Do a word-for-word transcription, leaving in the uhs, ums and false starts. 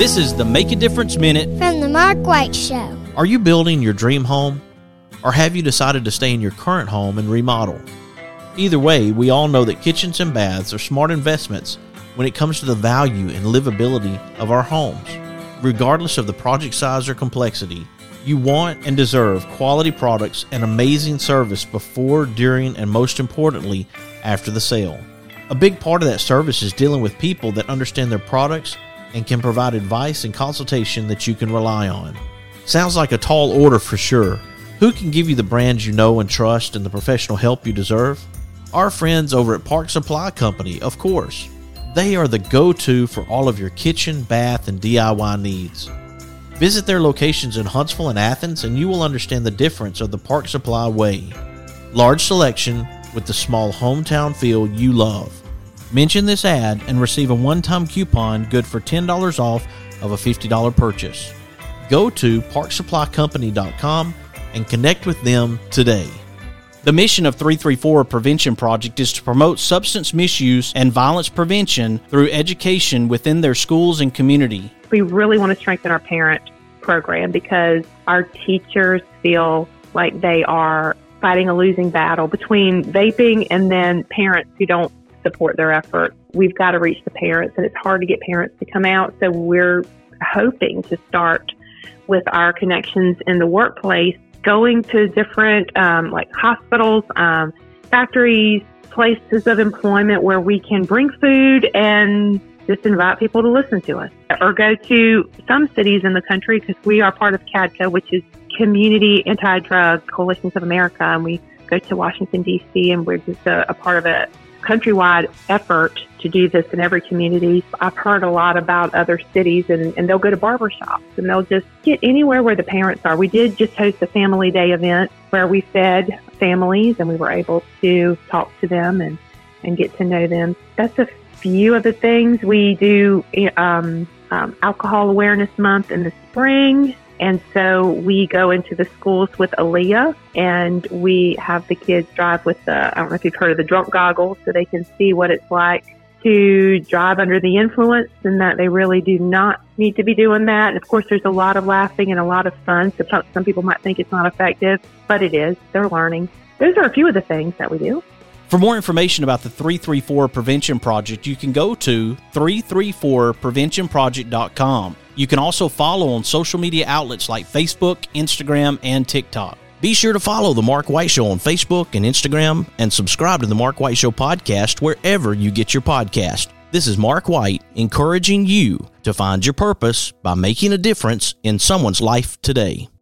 This is the Make a Difference Minute from the Mark White Show. Are you building your dream home? Or have you decided to stay in your current home and remodel? Either way, we all know that kitchens and baths are smart investments when it comes to the value and livability of our homes. Regardless of the project size or complexity, you want and deserve quality products and amazing service before, during, and most importantly, after the sale. A big part of that service is dealing with people that understand their products and can provide advice and consultation that you can rely on. Sounds like a tall order for sure. Who can give you the brands you know and trust and the professional help you deserve? Our friends over at Park Supply Company, of course. They are the go-to for all of your kitchen, bath, and D I Y needs. Visit their locations in Huntsville and Athens and you will understand the difference of the Park Supply way. Large selection with the small hometown feel you love. Mention this ad and receive a one-time coupon good for ten dollars off of a fifty dollars purchase. Go to park supply company dot com and connect with them today. The mission of three three four Prevention Project is to promote substance misuse and violence prevention through education within their schools and community. We really want to strengthen our parent program because our teachers feel like they are fighting a losing battle between vaping and then parents who don't support their effort. We've got to reach the parents, and it's hard to get parents to come out, so we're hoping to start with our connections in the workplace, going to different um, like hospitals, um, factories, places of employment where we can bring food and just invite people to listen to us. Or go to some cities in the country, because we are part of CADCO, which is Community Anti-Drug Coalitions of America, and we go to Washington, D C, and we're just a, a part of a countrywide effort to do this in every community. I've heard a lot about other cities, and, and they'll go to barbershops, and they'll just get anywhere where the parents are. We did just host a family day event where we fed families, and we were able to talk to them and, and get to know them. That's a few of the things. We do um, um, Alcohol Awareness Month in the spring. And so we go into the schools with Aaliyah, and we have the kids drive with the, I don't know if you've heard of the drunk goggles, so they can see what it's like to drive under the influence, and that they really do not need to be doing that. And of course, there's a lot of laughing and a lot of fun. So some people might think it's not effective, but it is. They're learning. Those are a few of the things that we do. For more information about the three three four Prevention Project, you can go to three three four prevention project dot com. You can also follow on social media outlets like Facebook, Instagram, and TikTok. Be sure to follow The Mark White Show on Facebook and Instagram, and subscribe to The Mark White Show podcast wherever you get your podcast. This is Mark White, encouraging you to find your purpose by making a difference in someone's life today.